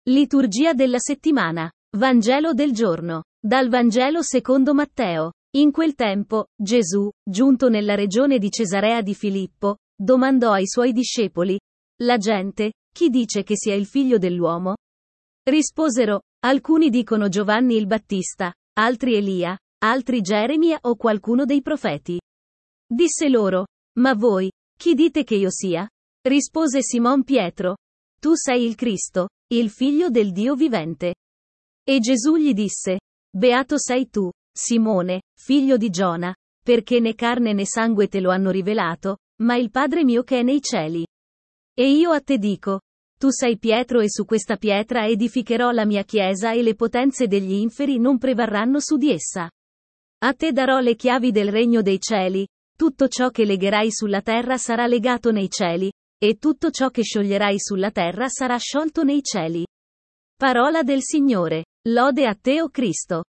Liturgia della settimana. Vangelo del giorno. Dal Vangelo secondo Matteo. In quel tempo, Gesù, giunto nella regione di Cesarea di Filippo, domandò ai suoi discepoli: La gente, chi dice che sia il figlio dell'uomo? Risposero: alcuni dicono Giovanni il Battista, altri Elia, altri Geremia o qualcuno dei profeti. Disse loro: Ma voi, chi dite che io sia? Rispose Simon Pietro: Tu sei il Cristo, il figlio del Dio vivente. E Gesù gli disse: Beato sei tu, Simone, figlio di Giona, perché né carne né sangue te lo hanno rivelato, ma il Padre mio che è nei cieli. E io a te dico: tu sei Pietro e su questa pietra edificherò la mia chiesa e le potenze degli inferi non prevarranno su di essa. A te darò le chiavi del regno dei cieli, tutto ciò che legherai sulla terra sarà legato nei cieli, e tutto ciò che scioglierai sulla terra sarà sciolto nei cieli. Parola del Signore. Lode a te, o Cristo.